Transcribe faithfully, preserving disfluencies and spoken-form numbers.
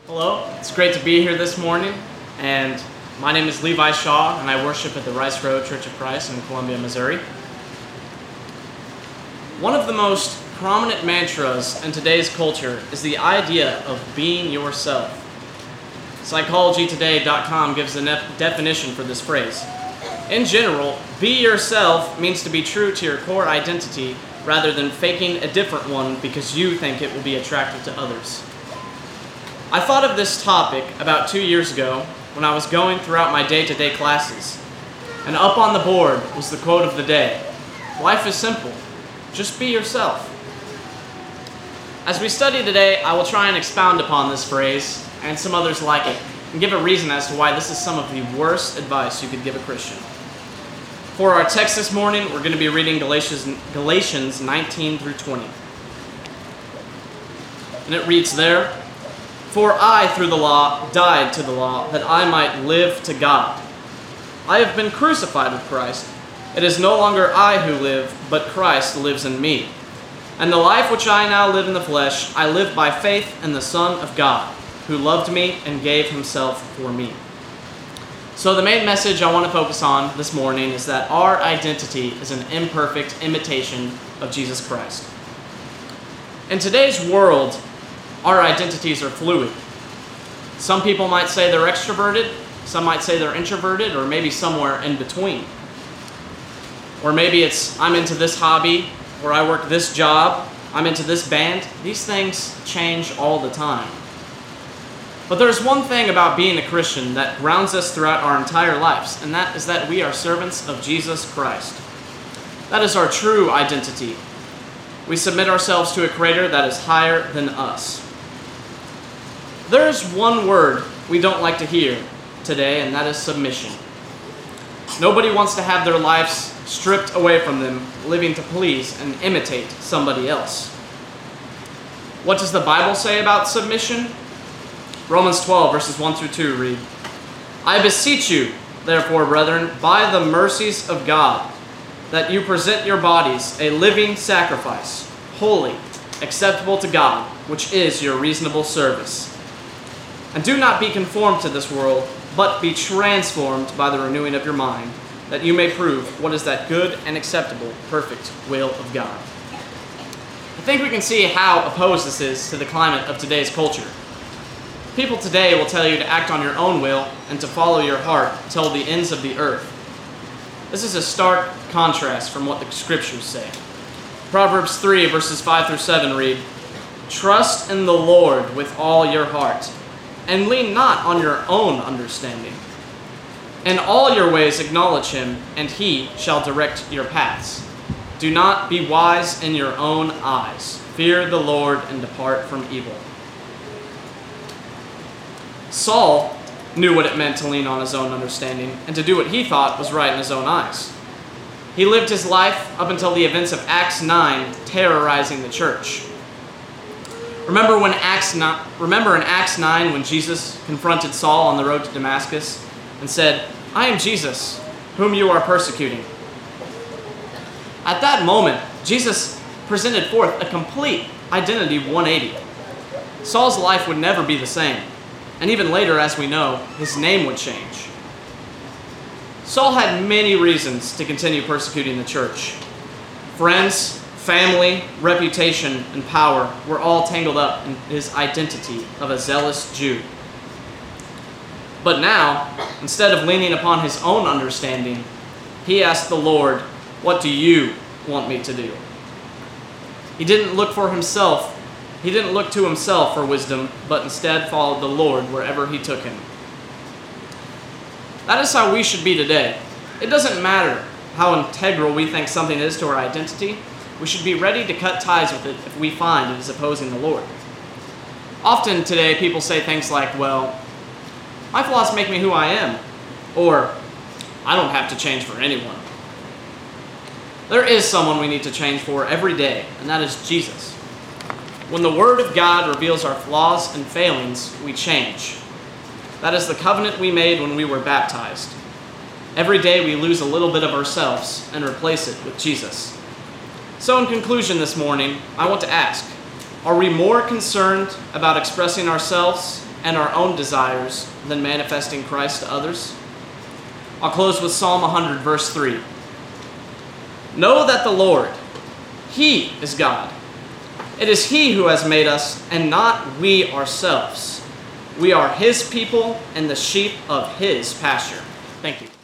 Hello, it's great to be here this morning, and my name is Levi Shaw, and I worship at the Rice Road Church of Christ in Columbia, Missouri. One of the most prominent mantras in today's culture is the idea of being yourself. psychology today dot com gives a nef- definition for this phrase. In general, be yourself means to be true to your core identity rather than faking a different one because you think it will be attractive to others. I thought of this topic about two years ago when I was going throughout my day-to-day classes, and up on the board was the quote of the day: "Life is simple, just be yourself." As we study today, I will try and expound upon this phrase and some others like it, and give a reason as to why this is some of the worst advice you could give a Christian. For our text this morning, we're going to be reading Galatians, Galatians nineteen through twenty. And it reads there, "For I, through the law, died to the law, that I might live to God. I have been crucified with Christ. It is no longer I who live, but Christ lives in me. And the life which I now live in the flesh, I live by faith in the Son of God, who loved me and gave himself for me." So the main message I want to focus on this morning is that our identity is an imperfect imitation of Jesus Christ. In today's world, our identities are fluid. Some people might say they're extroverted, some might say they're introverted, or maybe somewhere in between. Or maybe it's, I'm into this hobby, or I work this job, I'm into this band. These things change all the time. But there's one thing about being a Christian that grounds us throughout our entire lives, and that is that we are servants of Jesus Christ. That is our true identity. We submit ourselves to a creator that is higher than us. There is one word we don't like to hear today, and that is submission. Nobody wants to have their lives stripped away from them, living to please and imitate somebody else. What does the Bible say about submission? Romans twelve, verses one through two read, "I beseech you, therefore, brethren, by the mercies of God, that you present your bodies a living sacrifice, holy, acceptable to God, which is your reasonable service. And do not be conformed to this world, but be transformed by the renewing of your mind, that you may prove what is that good and acceptable, perfect will of God." I think we can see how opposed this is to the climate of today's culture. People today will tell you to act on your own will and to follow your heart till the ends of the earth. This is a stark contrast from what the scriptures say. Proverbs three, verses five through seven read, "Trust in the Lord with all your heart, and lean not on your own understanding. In all your ways acknowledge him, and he shall direct your paths. Do not be wise in your own eyes. Fear the Lord and depart from evil." Saul knew what it meant to lean on his own understanding and to do what he thought was right in his own eyes. He lived his life up until the events of Acts nine terrorizing the church. Remember when Acts nine, remember in Acts nine when Jesus confronted Saul on the road to Damascus and said, "I am Jesus, whom you are persecuting." At that moment, Jesus presented forth a complete identity one eighty. Saul's life would never be the same, and even later, as we know, his name would change. Saul had many reasons to continue persecuting the church. Friends, family, reputation, and power were all tangled up in his identity of a zealous Jew. But now, instead of leaning upon his own understanding, he asked the Lord, "What do you want me to do?" He didn't look for himself. He didn't look to himself for wisdom, but instead followed the Lord wherever he took him. That is how we should be today. It doesn't matter how integral we think something is to our identity. We should be ready to cut ties with it if we find it is opposing the Lord. Often today, people say things like, "Well, my flaws make me who I am," or "I don't have to change for anyone." There is someone we need to change for every day, and that is Jesus. When the Word of God reveals our flaws and failings, we change. That is the covenant we made when we were baptized. Every day we lose a little bit of ourselves and replace it with Jesus. So in conclusion this morning, I want to ask, are we more concerned about expressing ourselves and our own desires than manifesting Christ to others? I'll close with Psalm one hundred, verse three. Know that the Lord, He is God. It is He who has made us, and not we ourselves. We are His people and the sheep of His pasture. Thank you.